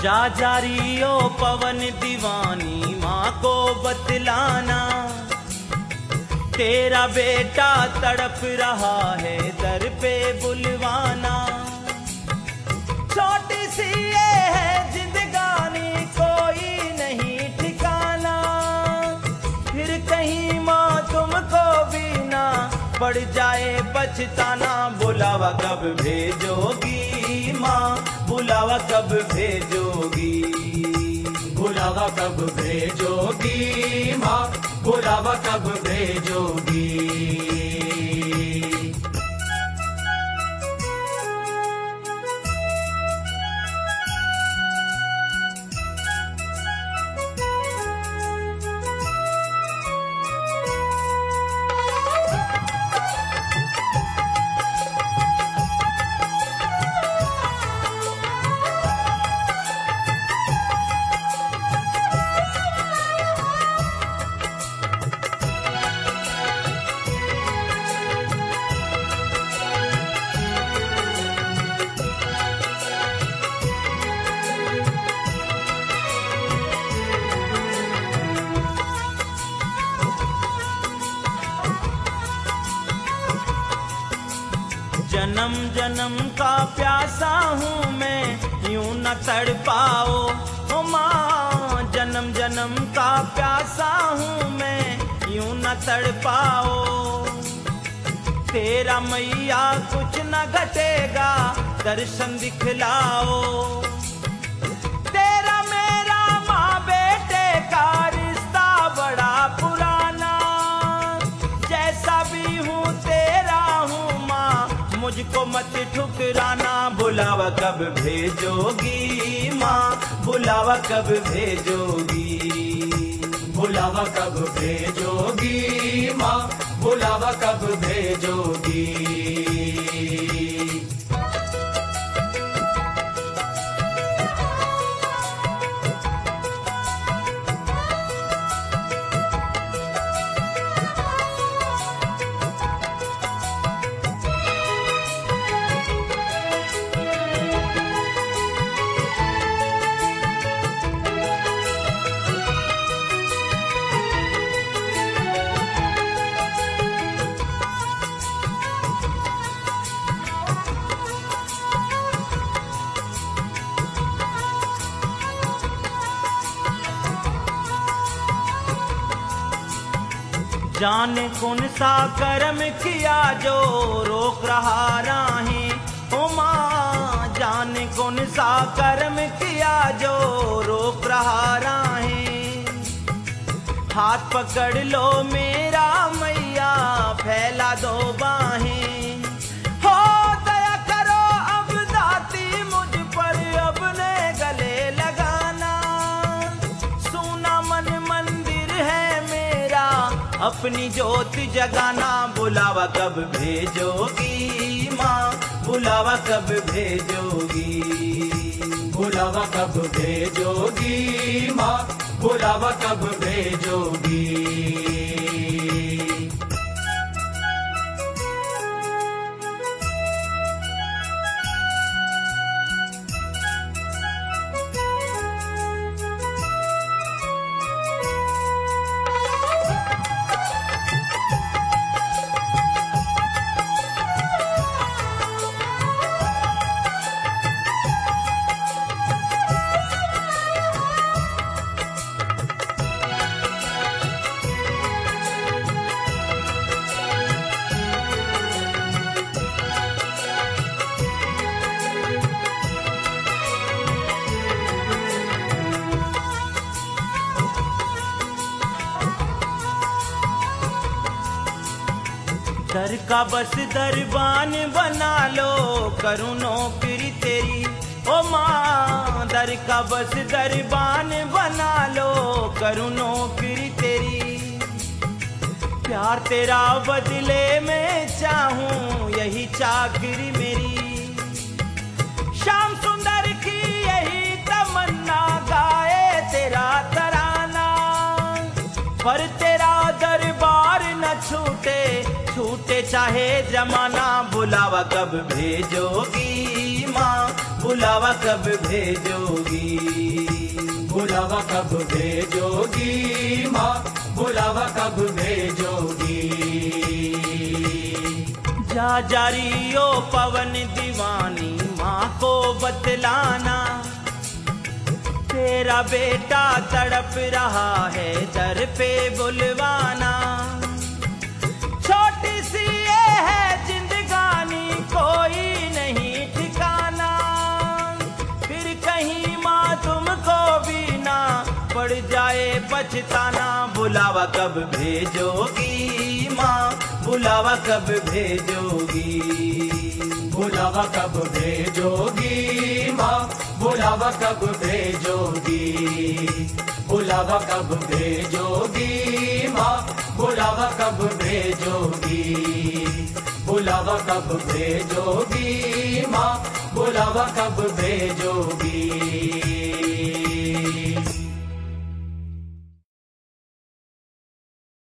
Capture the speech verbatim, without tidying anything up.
जा जारी ओ पवन दीवानी माँ को बतलाना, तेरा बेटा तड़प रहा है दर पे बुलवाना। छोटी सी ये है जिंदगानी कोई नहीं ठिकाना, फिर कहीं माँ तुमको भी ना पड़ जाए पछताना। बुलावा कब भेजोगी माँ, बुलावा कब भेजोगी, बुलावा कब भेजोगी माँ, बुलावा कब भेजोगी। जन्म जन्म का प्यासा हूँ मैं, यूं न तड़पाओ ओ माँ। जन्म जन्म का प्यासा हूँ मैं, यूं न तड़पाओ। तेरा मैया कुछ न घटेगा, दर्शन दिखलाओ। तेरा मेरा माँ बेटे का रिश्ता बड़ा पुराना, जैसा भी हूँ तेरा हूँ माँ, मुझको मत ठुकराना। बुलावा कब भेजोगी माँ, बुलावा कब भेजोगी, बुलावा कब भेजोगी माँ, बुलावा कब भेजोगी। जाने कौन सा कर्म किया जो रोक रहा राहें ओ माँ। जाने कौन सा कर्म किया जो रोक रहा राहें। हाथ पकड़ लो मेरा मैया, फैला दो बाहें। हो दया करो अब दाती मुझ पर, अपने गले लगाना। सूना मन मंदिर है मेरा, अपनी ज्योत जगाना। बुलावा कब भेजोगी माँ, बुलावा कब भेजोगी, बुलावा कब भेजोगी माँ, बुलावा कब भेजोगी। दर का बस दरबान बना लो, करूँ नौकरी तेरी ओ माँ। दर का बस दरबान बना लो, करूँ नौकरी तेरी। प्यार तेरा बदले में चाहूँ, यही चाकरी मेरी। श्याम सुंदर की यही तमन्ना, गाए तेरा तराना। पर तेरा दरबार न छूटे, छूटे चाहे जमाना। बुलावा कब भेजोगी माँ, बुलावा कब भेजोगी। बुलावा कब भेजोगी माँ, बुलावा कब भेजोगी। जा जारी ओ पवन दीवानी माँ को बतलाना, तेरा बेटा तड़प रहा है दर पे बुलवाना। छोटी सी ये है जिंदगानी कोई नहीं ठिकाना, फिर कहीं माँ तुमको भी ना पड़ जाए पछताना। बुलावा कब भेजोगी माँ, बुलावा कब भेजोगी। बुलावा कब भेजोगी माँ, बुलावा कब भेजोगी। बुलावा कब भेजोगी माँ, बुलावा कब भेजोगी। बुलावा कब भेजोगी माँ, बुलावा कब भेजोगी।